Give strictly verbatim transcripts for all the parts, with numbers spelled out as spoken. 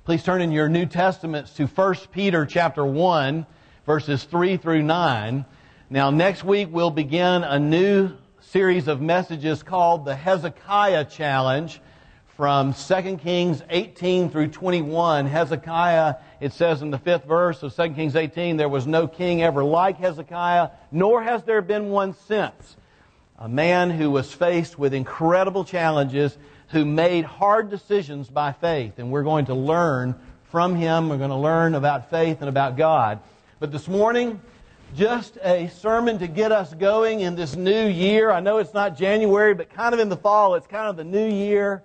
Please turn in your New Testaments to First Peter chapter one, verses three through nine. Now, next week we'll begin a new series of messages called the Hezekiah Challenge from Second Kings eighteen through twenty-one. Hezekiah, it says in the fifth verse of Second Kings eighteen, there was no king ever like Hezekiah, nor has there been one since. A man who was faced with incredible challenges, who made hard decisions by faith. And we're going to learn from him. We're going to learn about faith and about God. But this morning, just a sermon to get us going in this new year. I know it's not January, but kind of in the fall, it's kind of the new year.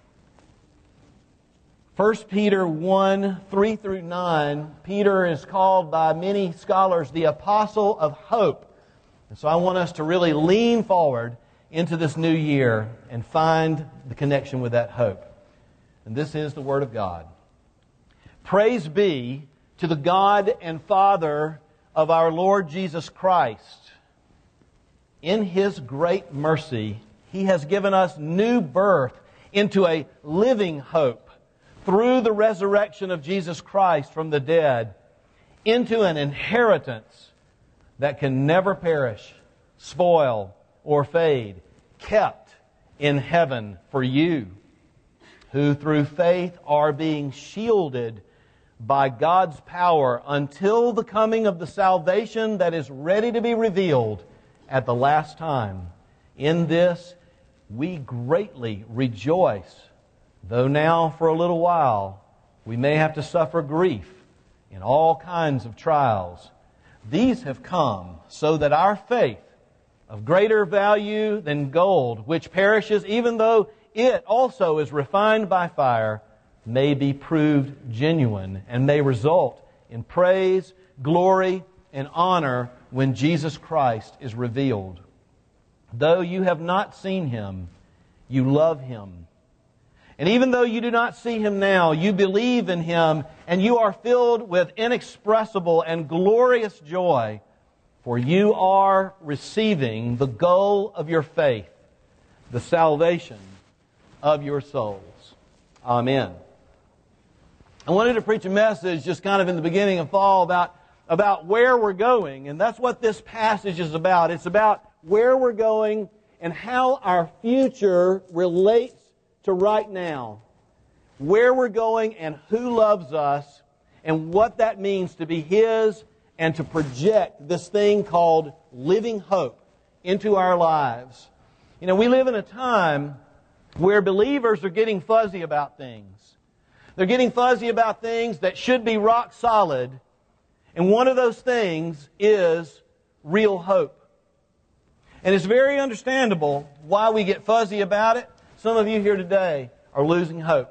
First Peter one, three through nine, Peter is called by many scholars the Apostle of Hope. And so I want us to really lean forward into this new year and find the connection with that hope. And this is the Word of God. Praise be to the God and Father of our Lord Jesus Christ. In His great mercy, He has given us new birth into a living hope through the resurrection of Jesus Christ from the dead, into an inheritance that can never perish, spoil, or fade, kept in heaven for you, who through faith are being shielded by God's power until the coming of the salvation that is ready to be revealed at the last time. In this we greatly rejoice, though now for a little while we may have to suffer grief in all kinds of trials. These have come so that our faith, of greater value than gold, which perishes even though it also is refined by fire, may be proved genuine and may result in praise, glory, and honor when Jesus Christ is revealed. Though you have not seen Him, you love Him. And even though you do not see Him now, you believe in Him, and you are filled with inexpressible and glorious joy, for you are receiving the goal of your faith, the salvation of your souls. Amen. I wanted to preach a message just kind of in the beginning of fall about, about where we're going. And that's what this passage is about. It's about where we're going and how our future relates to right now. Where we're going and who loves us and what that means to be His and to project this thing called living hope into our lives. You know, we live in a time where believers are getting fuzzy about things. They're getting fuzzy about things that should be rock solid. And one of those things is real hope. And it's very understandable why we get fuzzy about it. Some of you here today are losing hope.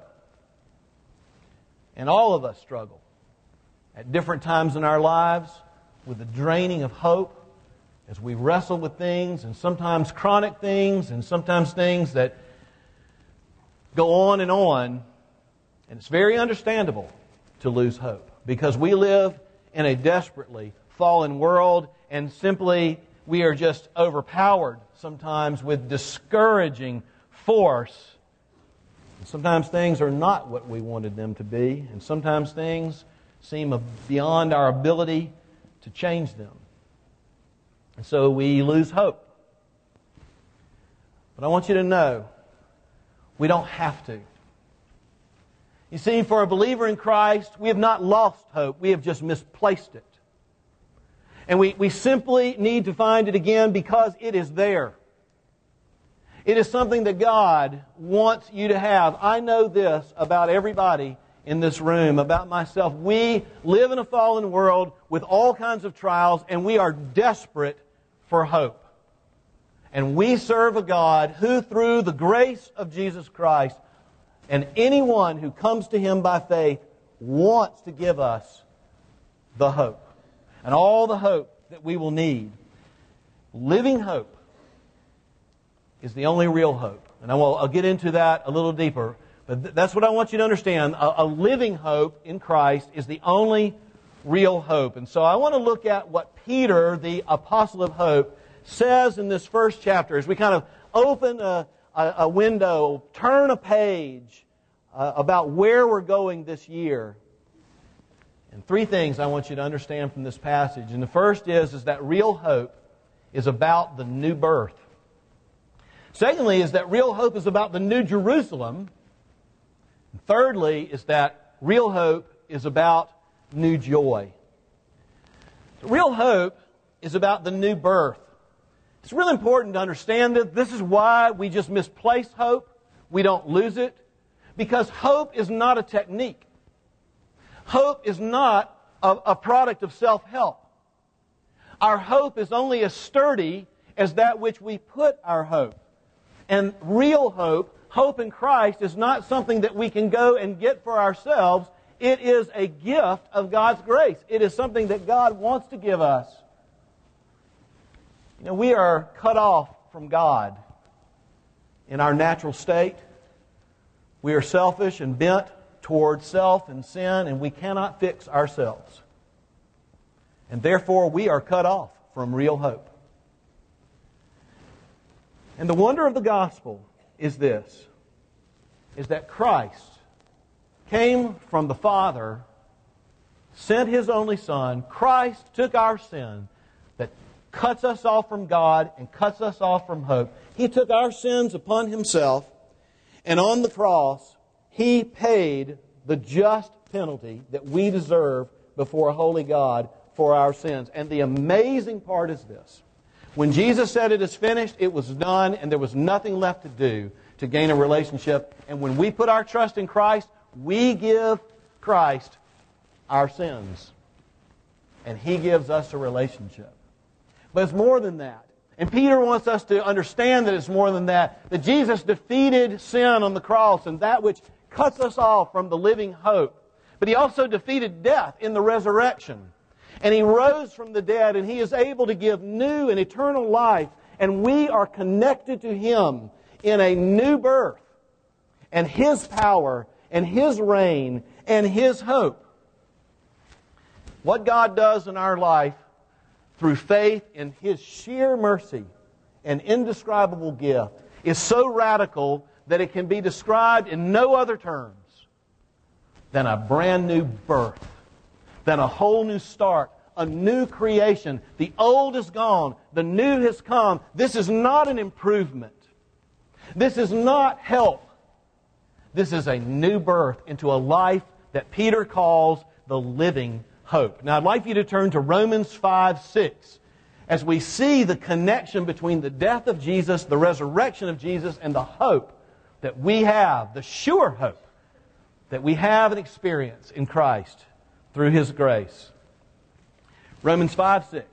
And all of us struggle at different times in our lives with the draining of hope as we wrestle with things, and sometimes chronic things, and sometimes things that go on and on. And it's very understandable to lose hope because we live in a desperately fallen world, and simply we are just overpowered sometimes with discouraging force. And sometimes things are not what we wanted them to be, and sometimes things seem beyond our ability to change them. And so we lose hope. But I want you to know, we don't have to. You see, for a believer in Christ, we have not lost hope. We have just misplaced it. And we, we simply need to find it again because it is there. It is something that God wants you to have. I know this about everybody in this room, about myself. We live in a fallen world with all kinds of trials, and we are desperate for hope. And we serve a God who, through the grace of Jesus Christ, and anyone who comes to Him by faith, wants to give us the hope. And all the hope that we will need. Living hope is the only real hope. And I will, I'll get into that a little deeper. But th- that's what I want you to understand. A, a living hope in Christ is the only real hope. And so I want to look at what Peter, the Apostle of Hope, says in this first chapter as we kind of open a, a, a window, turn a page, uh, about where we're going this year. And three things I want you to understand from this passage. And the first is, is that real hope is about the new birth. Secondly, is that real hope is about the new Jerusalem. And thirdly, is that real hope is about new joy. Real hope is about the new birth. It's really important to understand that this is why we just misplace hope. We don't lose it. Because hope is not a technique. Hope is not a, a product of self-help. Our hope is only as sturdy as that which we put our hope. And real hope, hope in Christ, is not something that we can go and get for ourselves. It is a gift of God's grace. It is something that God wants to give us. You know, we are cut off from God in our natural state. We are selfish and bent toward self and sin, and we cannot fix ourselves. And therefore, we are cut off from real hope. And the wonder of the gospel is this, is that Christ came from the Father, sent His only Son. Christ took our sin that cuts us off from God and cuts us off from hope. He took our sins upon Himself, and on the cross, He paid the just penalty that we deserve before a holy God for our sins. And the amazing part is this. When Jesus said it is finished, it was done, and there was nothing left to do to gain a relationship. And when we put our trust in Christ, we give Christ our sins. And He gives us a relationship. But it's more than that. And Peter wants us to understand that it's more than that. That Jesus defeated sin on the cross and that which cuts us off from the living hope. But He also defeated death in the resurrection. And He rose from the dead, and He is able to give new and eternal life. And we are connected to Him in a new birth. And His power, and His reign, and His hope. What God does in our life through faith in His sheer mercy and indescribable gift is so radical that it can be described in no other terms than a brand new birth, than a whole new start, a new creation. The old is gone, the new has come. This is not an improvement. This is not help. This is a new birth into a life that Peter calls the living hope. Now I'd like you to turn to Romans five six as we see the connection between the death of Jesus, the resurrection of Jesus, and the hope that we have, the sure hope that we have and experience in Christ through His grace. Romans five six.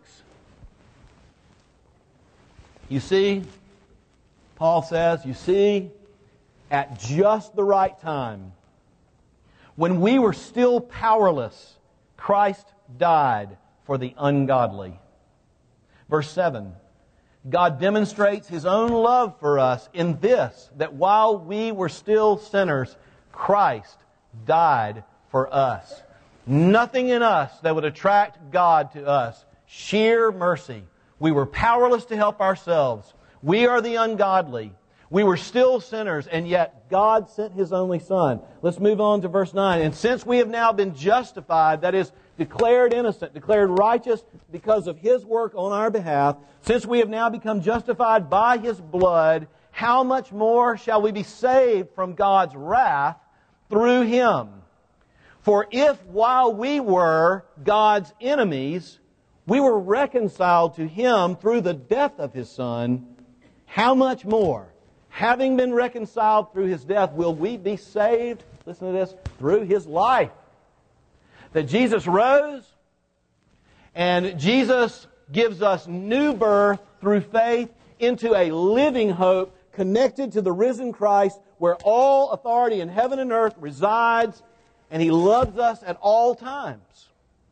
You see, Paul says, you see, at just the right time, when we were still powerless, Christ died for the ungodly. Verse seven. God demonstrates His own love for us in this, that while we were still sinners, Christ died for us. Nothing in us that would attract God to us. Sheer mercy. We were powerless to help ourselves. We are the ungodly. We were still sinners, and yet God sent His only Son. Let's move on to verse nine. And since we have now been justified, that is, declared innocent, declared righteous because of His work on our behalf, since we have now become justified by His blood, how much more shall we be saved from God's wrath through Him? For if while we were God's enemies, we were reconciled to Him through the death of His Son, how much more, having been reconciled through His death, will we be saved, listen to this, through His life? That Jesus rose, and Jesus gives us new birth through faith into a living hope connected to the risen Christ, where all authority in heaven and earth resides, and He loves us at all times.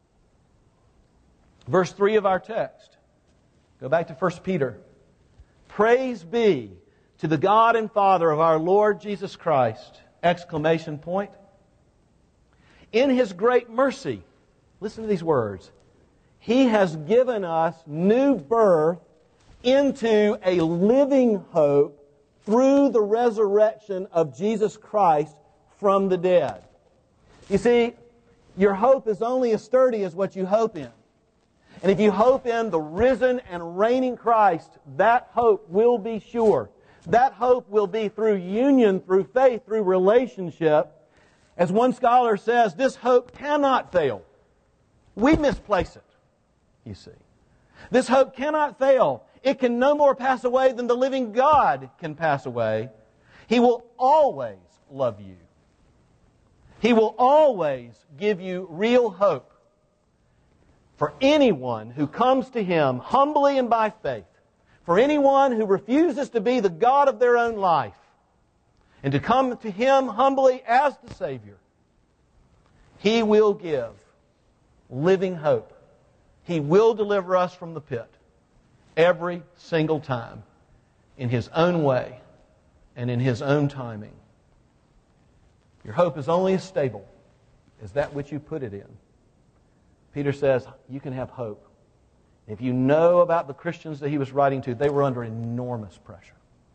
Verse three of our text. Go back to First Peter. Praise be to the God and Father of our Lord Jesus Christ! Exclamation point. In His great mercy, listen to these words, He has given us new birth into a living hope through the resurrection of Jesus Christ from the dead. You see, your hope is only as sturdy as what you hope in. And if you hope in the risen and reigning Christ, that hope will be sure. That hope will be through union, through faith, through relationship. As one scholar says, this hope cannot fail. We misplace it, you see. This hope cannot fail. It can no more pass away than the living God can pass away. He will always love you. He will always give you real hope for anyone who comes to Him humbly and by faith. For anyone who refuses to be the God of their own life and to come to Him humbly as the Savior, He will give living hope. He will deliver us from the pit every single time in His own way and in His own timing. Your hope is only as stable as that which you put it in. Peter says you can have hope. If you know about the Christians that he was writing to, they were under enormous pressure.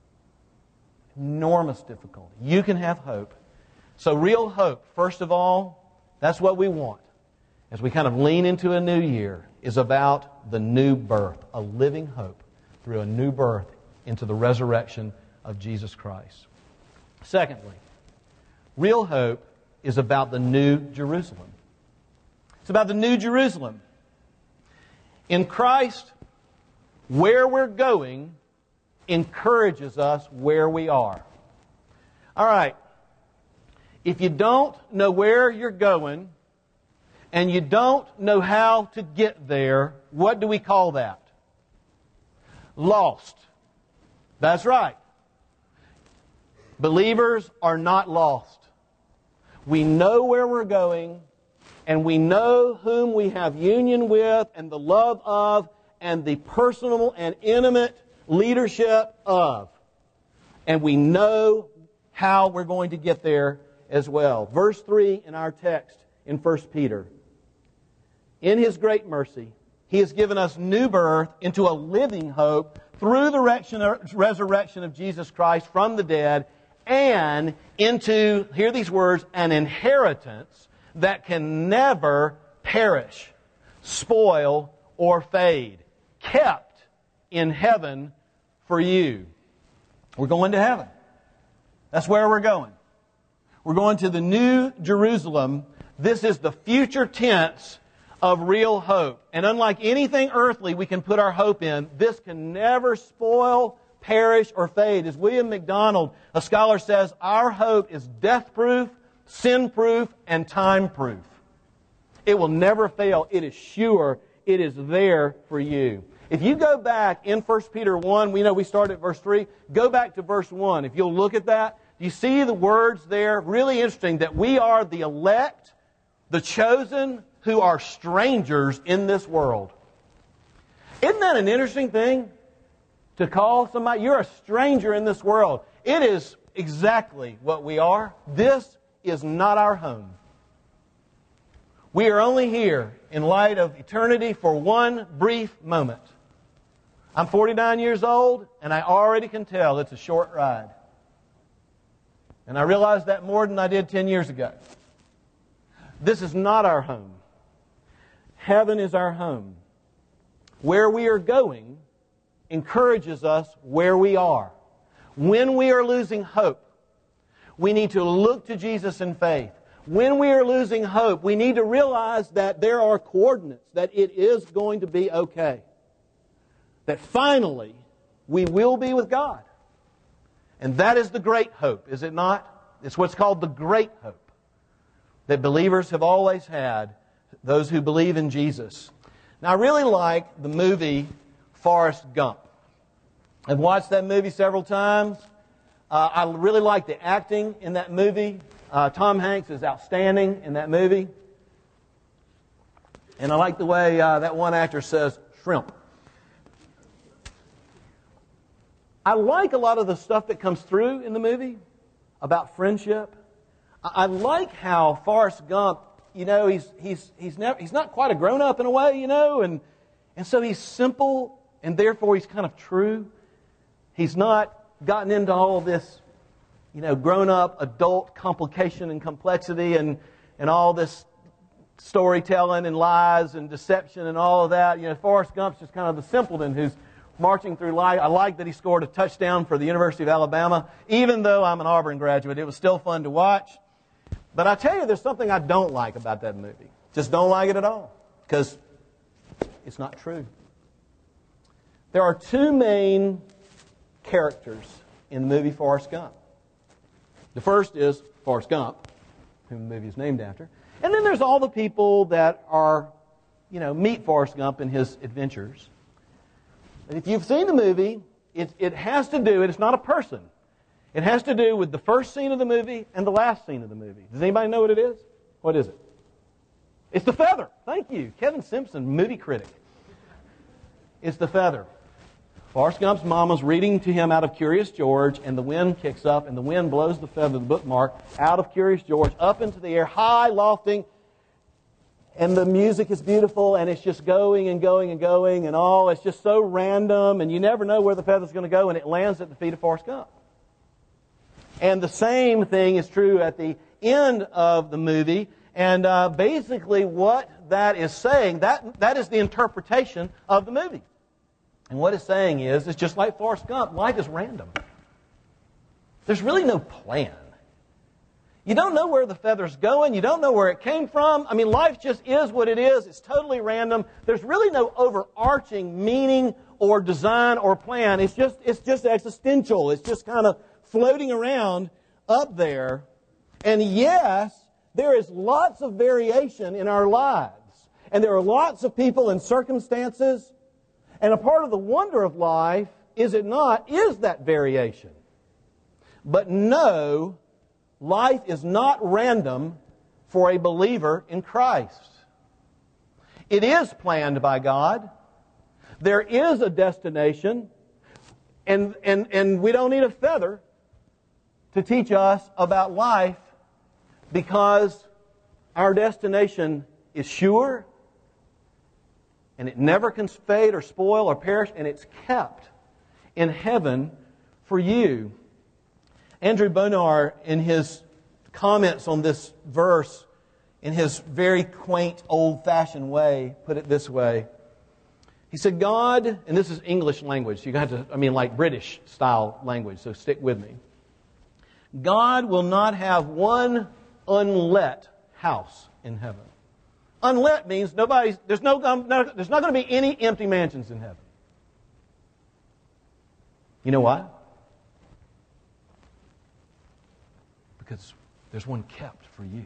Enormous difficulty. You can have hope. So real hope, first of all, that's what we want. As we kind of lean into a new year, is about the new birth, a living hope through a new birth into the resurrection of Jesus Christ. Secondly, real hope is about the new Jerusalem. It's about the new Jerusalem. In Christ, where we're going encourages us where we are. All right. If you don't know where you're going and you don't know how to get there, what do we call that? Lost. That's right. Believers are not lost. We know where we're going, and we know whom we have union with and the love of and the personal and intimate leadership of. And we know how we're going to get there as well. Verse three in our text in First Peter. In His great mercy, He has given us new birth into a living hope through the resurrection of Jesus Christ from the dead, and into, hear these words, an inheritance that can never perish, spoil, or fade, kept in heaven for you. We're going to heaven. That's where we're going. We're going to the new Jerusalem. This is the future tense of real hope. And unlike anything earthly we can put our hope in, this can never spoil, perish, or fade. As William MacDonald, a scholar, says, our hope is death-proof, sin-proof, and time-proof. It will never fail. It is sure. It is there for you. If you go back in First Peter one, we know we started at verse three, go back to verse one. If you'll look at that, you see the words there? Really interesting that we are the elect, the chosen, who are strangers in this world. Isn't that an interesting thing? To call somebody, you're a stranger in this world. It is exactly what we are. This is not our home. We are only here in light of eternity for one brief moment. I'm forty-nine years old, and I already can tell it's a short ride. And I realize that more than I did ten years ago. This is not our home. Heaven is our home. Where we are going encourages us where we are. When we are losing hope, we need to look to Jesus in faith. When we are losing hope, we need to realize that there are coordinates, that it is going to be okay. That finally, we will be with God. And that is the great hope, is it not? It's what's called the great hope that believers have always had, those who believe in Jesus. Now, I really like the movie Forrest Gump. I've watched that movie several times. Uh, I really like the acting in that movie. Uh, Tom Hanks is outstanding in that movie. And I like the way uh, that one actor says, shrimp. I like a lot of the stuff that comes through in the movie about friendship. I, I like how Forrest Gump, you know, he's he's he's never he's not quite a grown-up in a way, you know, and and so he's simple, and therefore he's kind of true. He's not gotten into all this, you know, grown-up adult complication and complexity and, and all this storytelling and lies and deception and all of that. You know, Forrest Gump's just kind of the simpleton who's marching through life. I like that he scored a touchdown for the University of Alabama. Even though I'm an Auburn graduate, it was still fun to watch. But I tell you, there's something I don't like about that movie. Just don't like it at all. Because it's not true. There are two main characters in the movie Forrest Gump. The first is Forrest Gump, whom the movie is named after. And then there's all the people that are, you know, meet Forrest Gump in his adventures. And if you've seen the movie, it, it has to do, it's not a person. It has to do with the first scene of the movie and the last scene of the movie. Does anybody know what it is? What is it? It's the feather. Thank you. Kevin Simpson, movie critic. It's the feather. Forrest Gump's mama's reading to him out of Curious George, and the wind kicks up, and the wind blows the feather, the bookmark, out of Curious George, up into the air, high, lofting, and the music is beautiful, and it's just going and going and going, and all, it's just so random, and you never know where the feather's going to go, and it lands at the feet of Forrest Gump. And the same thing is true at the end of the movie, and uh, basically what that is saying, that that is the interpretation of the movie. And what it's saying is, it's just like Forrest Gump, life is random. There's really no plan. You don't know where the feather's going. You don't know where it came from. I mean, life just is what it is. It's totally random. There's really no overarching meaning or design or plan. It's just, it's just existential. It's just kind of floating around up there. And yes, there is lots of variation in our lives. And there are lots of people and circumstances. And a part of the wonder of life, is it not, is that variation. But no, life is not random for a believer in Christ. It is planned by God. There is a destination. And, and, and we don't need a feather to teach us about life, because our destination is sure. And it never can fade or spoil or perish, and it's kept in heaven for you. Andrew Bonar, in his comments on this verse, in his very quaint, old-fashioned way, put it this way. He said, God, and this is English language, you got to, I mean, like British-style language, so stick with me. God will not have one unlet house in heaven. Unlet means nobody's, there's, no, there's not going to be any empty mansions in heaven. You know why? Because there's one kept for you.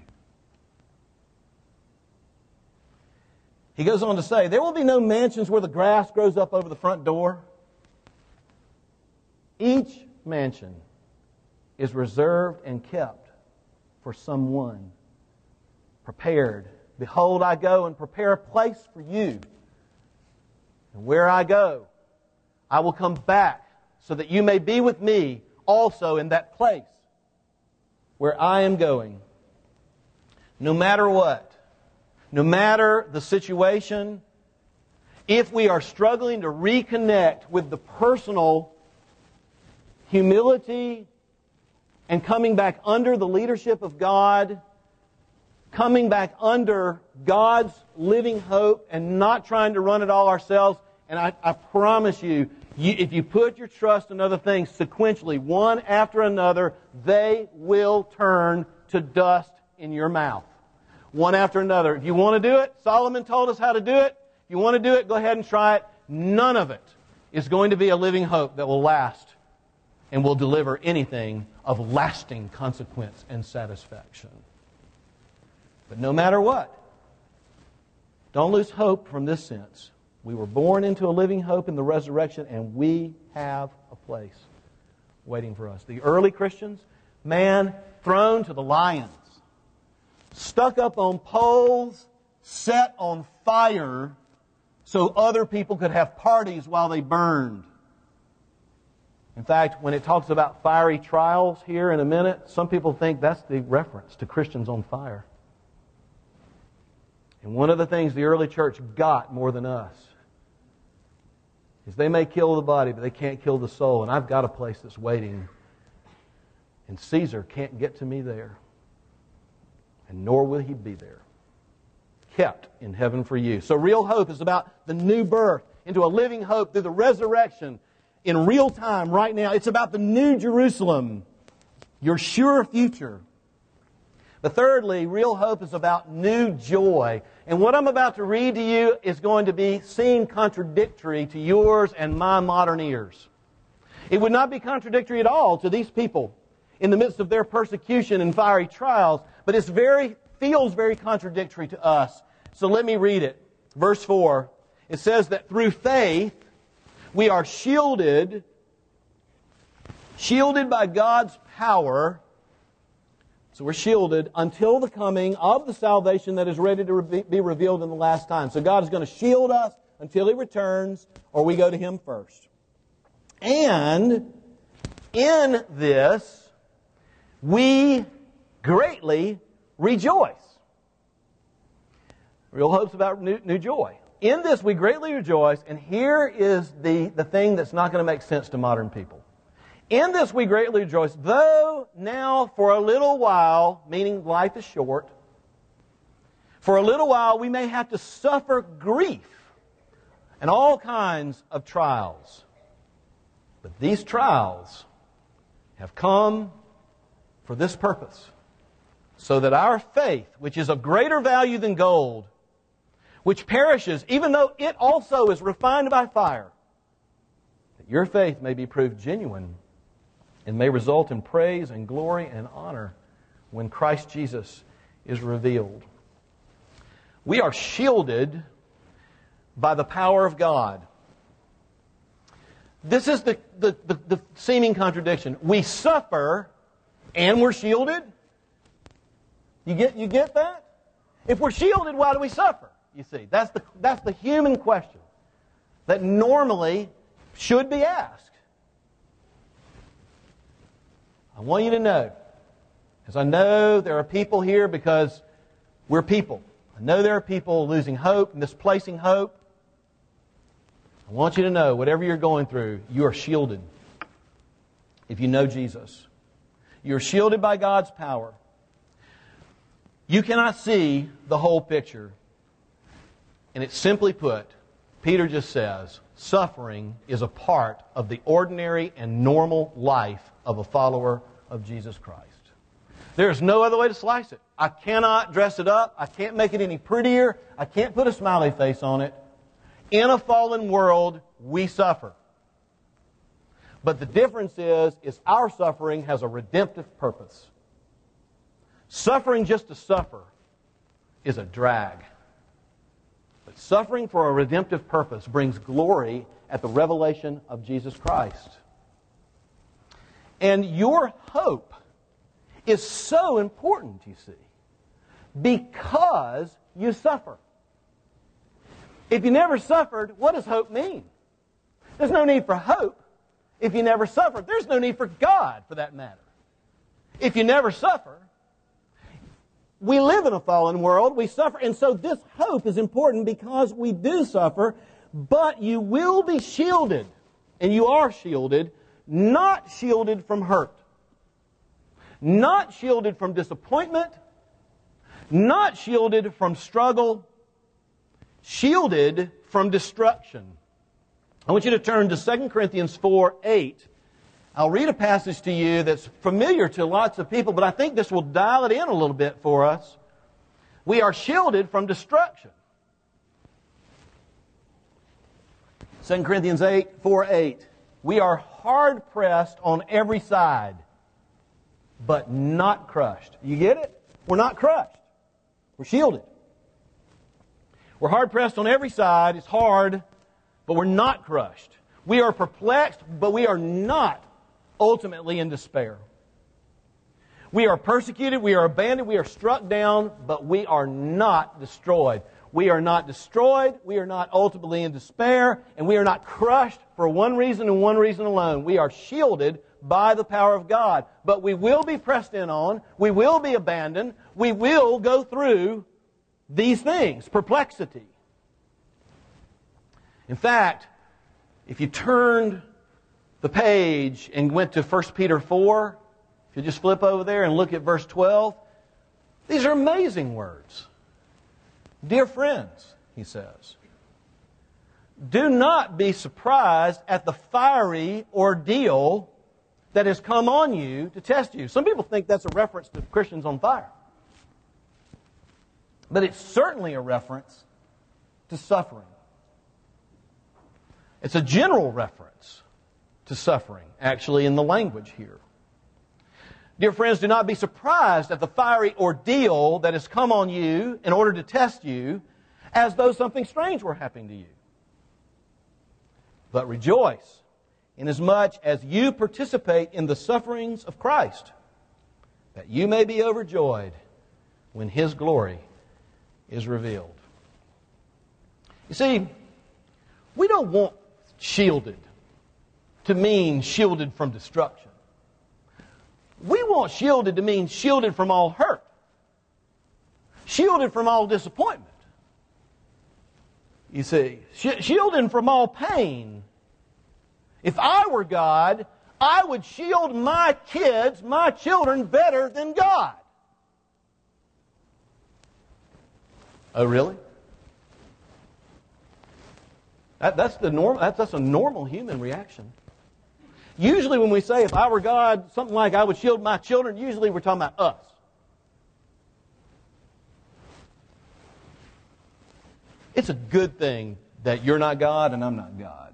He goes on to say, there will be no mansions where the grass grows up over the front door. Each mansion is reserved and kept for someone prepared. Behold, I go and prepare a place for you. And where I go, I will come back so that you may be with me also in that place where I am going. No matter what, no matter the situation, if we are struggling to reconnect with the personal humility and coming back under the leadership of God, coming back under God's living hope and not trying to run it all ourselves. And I, I promise you, you, if you put your trust in other things sequentially, one after another, they will turn to dust in your mouth. One after another. If you want to do it, Solomon told us how to do it. If you want to do it, go ahead and try it. None of it is going to be a living hope that will last and will deliver anything of lasting consequence and satisfaction. But no matter what, don't lose hope from this sense. We were born into a living hope in the resurrection, and we have a place waiting for us. The early Christians, man thrown to the lions, stuck up on poles, set on fire, so other people could have parties while they burned. In fact, when it talks about fiery trials here in a minute, some people think that's the reference to Christians on fire. And one of the things the early church got more than us is they may kill the body, but they can't kill the soul. And I've got a place that's waiting And Caesar can't get to me there. And nor will he be there. Kept in heaven for you. So real hope is about the new birth into a living hope through the resurrection in real time right now. It's about the new Jerusalem, your sure future. But thirdly, real hope is about new joy. And what I'm about to read to you is going to be seem contradictory to yours and my modern ears. It would not be contradictory at all to these people in the midst of their persecution and fiery trials, but it very feels very contradictory to us. So let me read it. Verse four. It says that through faith we are shielded, shielded by God's power. So we're shielded until the coming of the salvation that is ready to be revealed in the last time. So God is going to shield us until He returns, or we go to Him first. And in this, we greatly rejoice. Real hope's about new, new joy. In this, we greatly rejoice, and here is the, the thing that's not going to make sense to modern people. In this we greatly rejoice, though now for a little while, meaning life is short, for a little while we may have to suffer grief and all kinds of trials. But these trials have come for this purpose, so that our faith, which is of greater value than gold, which perishes, even though it also is refined by fire, that your faith may be proved genuine and may result in praise and glory and honor when Christ Jesus is revealed. We are shielded by the power of God. This is the, the, the, the seeming contradiction. We suffer and we're shielded. You get, you get that? If we're shielded, why do we suffer? You see, that's the, that's the human question that normally should be asked. I want you to know, because I know there are people here because we're people. I know there are people losing hope, misplacing hope. I want you to know, whatever you're going through, you are shielded if you know Jesus. You're shielded by God's power. You cannot see the whole picture. And it's simply put, Peter just says, suffering is a part of the ordinary and normal life of a follower of Jesus Christ. There's no other way to slice it. I cannot dress it up. I can't make it any prettier. I can't put a smiley face on it. In a fallen world, we suffer. But the difference is, is our suffering has a redemptive purpose. Suffering just to suffer is a drag. But suffering for a redemptive purpose brings glory at the revelation of Jesus Christ. And your hope is so important, you see, because you suffer. If you never suffered, what does hope mean? There's no need for hope if you never suffered. There's no need for God, for that matter. If you never suffer, we live in a fallen world, we suffer, and so this hope is important because we do suffer, but you will be shielded, and you are shielded, not shielded from hurt, not shielded from disappointment, not shielded from struggle, shielded from destruction. I want you to turn to Second Corinthians four eight. I'll read a passage to you that's familiar to lots of people, but I think this will dial it in a little bit for us. We are shielded from destruction. Second Corinthians four eight. We are hard pressed on every side, but not crushed. You get it? We're not crushed. We're shielded. We're hard pressed on every side. It's hard, but we're not crushed. We are perplexed, but we are not ultimately in despair. We are persecuted, we are abandoned, we are struck down, but we are not destroyed. We are not destroyed, we are not ultimately in despair, and we are not crushed for one reason and one reason alone. We are shielded by the power of God. But we will be pressed in on, we will be abandoned, we will go through these things, perplexity. In fact, if you turned the page and went to First Peter four, If you just flip over there and look at verse twelve, these are amazing words. Dear friends, he says, do not be surprised at the fiery ordeal that has come on you to test you. Some people think that's a reference to Christians on fire. But it's certainly a reference to suffering. It's a general reference to suffering, actually, in the language here. Dear friends, do not be surprised at the fiery ordeal that has come on you in order to test you, as though something strange were happening to you. But rejoice, inasmuch as you participate in the sufferings of Christ, that you may be overjoyed when His glory is revealed. You see, we don't want shielded to mean shielded from destruction. We want shielded to mean shielded from all hurt, shielded from all disappointment. You see, sh- shielded from all pain. If I were God, I would shield my kids, my children, better than God. Oh, really? That, that's the normal. That's, that's a normal human reaction. Usually, when we say, "If I were God," something like "I would shield my children," usually we're talking about us. It's a good thing that you're not God and I'm not God.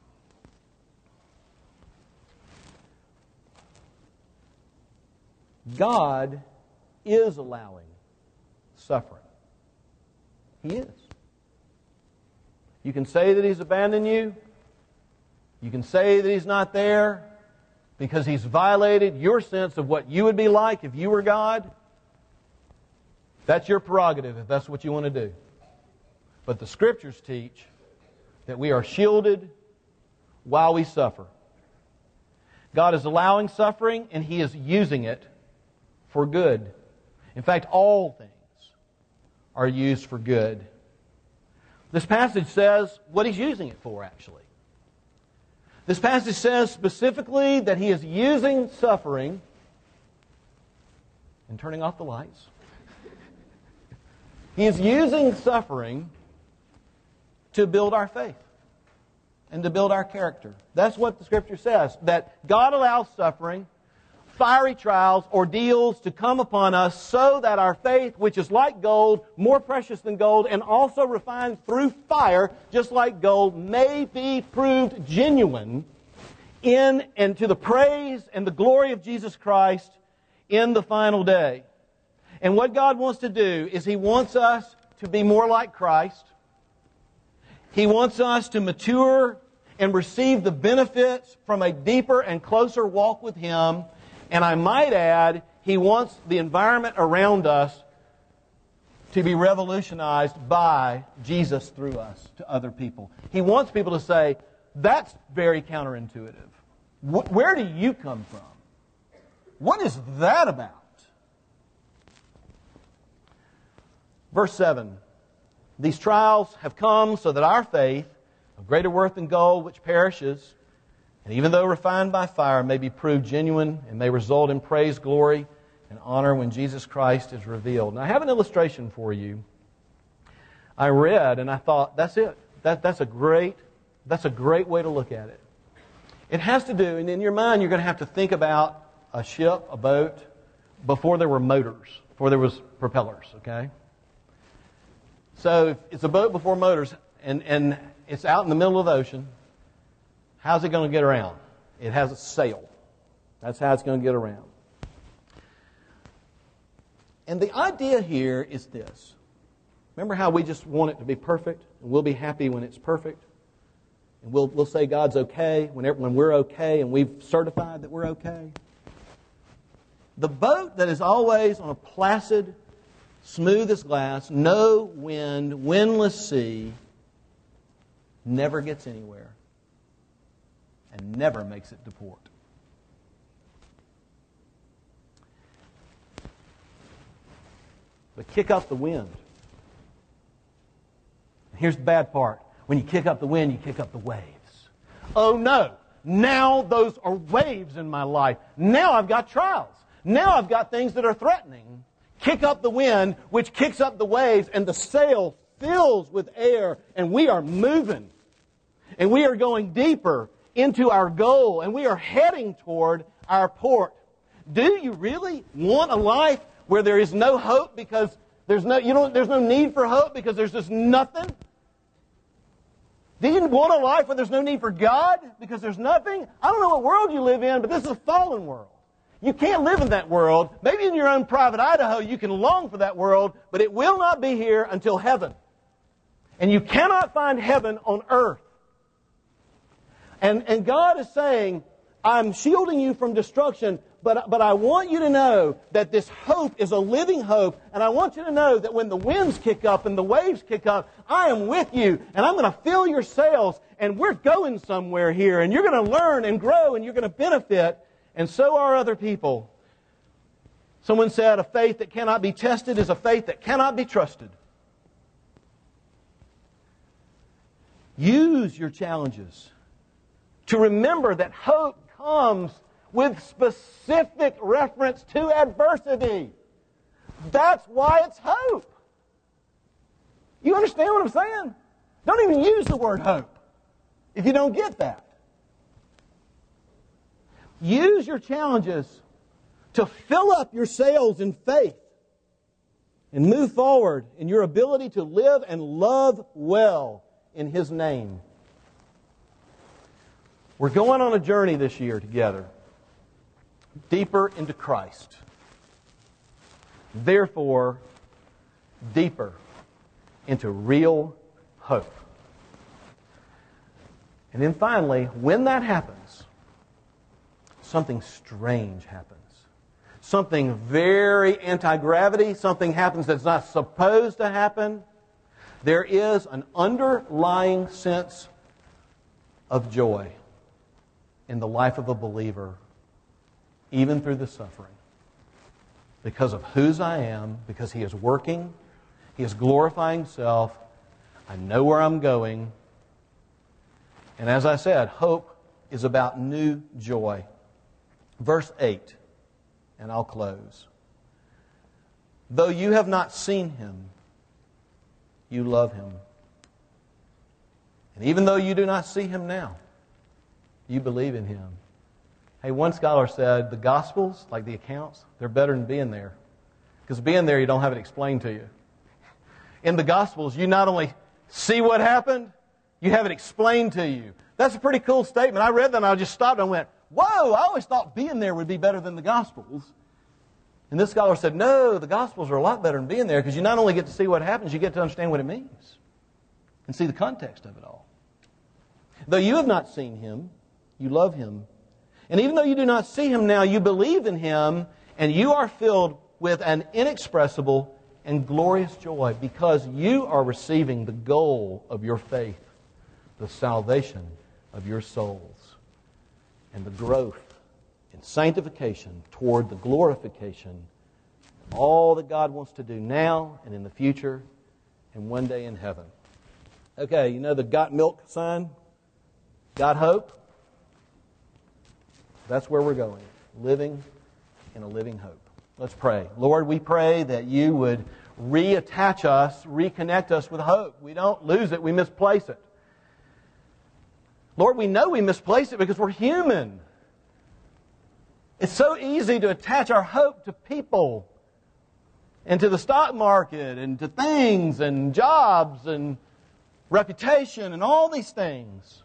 God is allowing suffering. He is. You can say that He's abandoned you. You can say that He's not there because He's violated your sense of what you would be like if you were God. That's your prerogative if that's what you want to do. But the Scriptures teach that we are shielded while we suffer. God is allowing suffering and He is using it for good. In fact, all things are used for good. This passage says what He's using it for, actually. This passage says specifically that He is using suffering and turning off the lights. He is using suffering to build our faith and to build our character. That's what the Scripture says, that God allows suffering, fiery trials, ordeals to come upon us so that our faith, which is like gold, more precious than gold, and also refined through fire, just like gold, may be proved genuine in and to the praise and the glory of Jesus Christ in the final day. And what God wants to do is He wants us to be more like Christ. He wants us to mature and receive the benefits from a deeper and closer walk with Him. And I might add, He wants the environment around us to be revolutionized by Jesus through us to other people. He wants people to say, that's very counterintuitive. Where do you come from? What is that about? Verse seven. These trials have come so that our faith, of greater worth than gold which perishes, and even though refined by fire, may be proved genuine and may result in praise, glory, and honor when Jesus Christ is revealed. Now, I have an illustration for you. I read and I thought, that's it. That, that's a great, that's a great way to look at it. It has to do, and in your mind, you're going to have to think about a ship, a boat, before there were motors, before there was propellers, okay? So if it's a boat before motors, and, and it's out in the middle of the ocean, how's it going to get around? It has a sail. That's how it's going to get around. And the idea here is this. Remember how we just want it to be perfect, and we'll be happy when it's perfect? And we'll, we'll say God's okay whenever, when we're okay, and we've certified that we're okay? The boat that is always on a placid, smooth as glass, no wind, windless sea, never gets anywhere and never makes it to port. But kick up the wind. Here's the bad part. When you kick up the wind, you kick up the waves. Oh no! Now those are waves in my life. Now I've got trials. Now I've got things that are threatening. Kick up the wind, which kicks up the waves, and the sail fills with air, and we are moving. And we are going deeper into our goal, and we are heading toward our port. Do you really want a life where there is no hope because there's no, you know, there's no need for hope because there's just nothing? Do you want a life where there's no need for God because there's nothing? I don't know what world you live in, but this is a fallen world. You can't live in that world. Maybe in your own private Idaho you can long for that world, but it will not be here until heaven. And you cannot find heaven on earth. And, and God is saying, I'm shielding you from destruction, but, but I want you to know that this hope is a living hope, and I want you to know that when the winds kick up and the waves kick up, I am with you, and I'm going to fill your sails, and we're going somewhere here, and you're going to learn and grow, and you're going to benefit, and so are other people. Someone said, a faith that cannot be tested is a faith that cannot be trusted. Use your challenges to remember that hope comes with specific reference to adversity. That's why it's hope. You understand what I'm saying? Don't even use the word hope if you don't get that. Use your challenges to fill up your sails in faith and move forward in your ability to live and love well in His name. We're going on a journey this year together, deeper into Christ. Therefore, deeper into real hope. And then finally, when that happens, something strange happens. Something very anti-gravity, something happens that's not supposed to happen. There is an underlying sense of joy in the life of a believer, even through the suffering. Because of whose I am, because He is working, He is glorifying Himself, I know where I'm going. And as I said, hope is about new joy. Verse eight, and I'll close. Though you have not seen Him, you love Him. And even though you do not see Him now, you believe in Him. Hey, one scholar said, the Gospels, like the accounts, they're better than being there. Because being there, you don't have it explained to you. In the Gospels, you not only see what happened, you have it explained to you. That's a pretty cool statement. I read that and I just stopped and went, whoa, I always thought being there would be better than the Gospels. And this scholar said, no, the Gospels are a lot better than being there because you not only get to see what happens, you get to understand what it means and see the context of it all. Though you have not seen Him, you love Him. And even though you do not see Him now, you believe in Him, and you are filled with an inexpressible and glorious joy because you are receiving the goal of your faith, the salvation of your souls, and the growth in sanctification toward the glorification of all that God wants to do now and in the future and one day in heaven. Okay, you know the got milk sign? Got hope? That's where we're going, living in a living hope. Let's pray. Lord, we pray that You would reattach us, reconnect us with hope. We don't lose it, we misplace it. Lord, we know we misplace it because we're human. It's so easy to attach our hope to people and to the stock market and to things and jobs and reputation and all these things.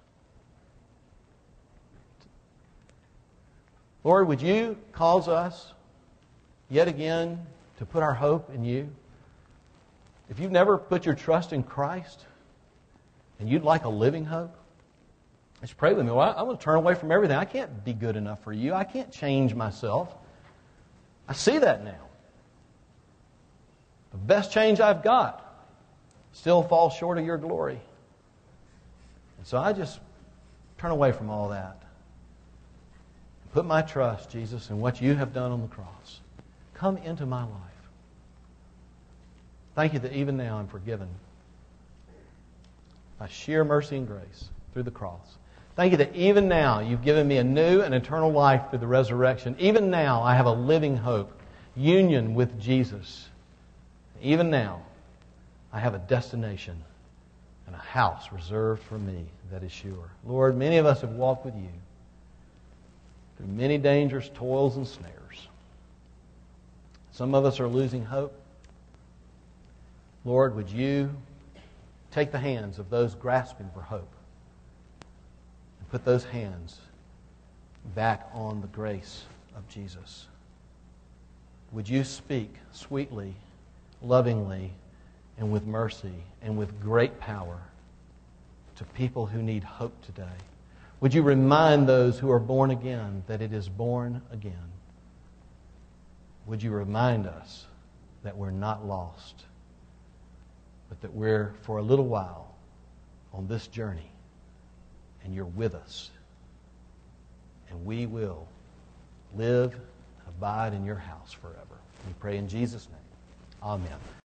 Lord, would You cause us yet again to put our hope in You? If you've never put your trust in Christ and you'd like a living hope, just pray with me. Well, I want to turn away from everything. I can't be good enough for You. I can't change myself. I see that now. The best change I've got still falls short of Your glory. And so I just turn away from all that. Put my trust, Jesus, in what You have done on the cross. Come into my life. Thank You that even now I'm forgiven by sheer mercy and grace through the cross. Thank you that even now you've given me a new and eternal life through the resurrection. Even now I have a living hope, union with Jesus. Even now I have a destination and a house reserved for me that is sure. Lord, many of us have walked with you through many dangers, toils, and snares. Some of us are losing hope. Lord, would you take the hands of those grasping for hope and put those hands back on the grace of Jesus? Would you speak sweetly, lovingly, and with mercy and with great power to people who need hope today? Would you remind those who are born again that it is born again? Would you remind us that we're not lost, but that we're for a little while on this journey and you're with us, and we will live and abide in your house forever. We pray in Jesus' name. Amen.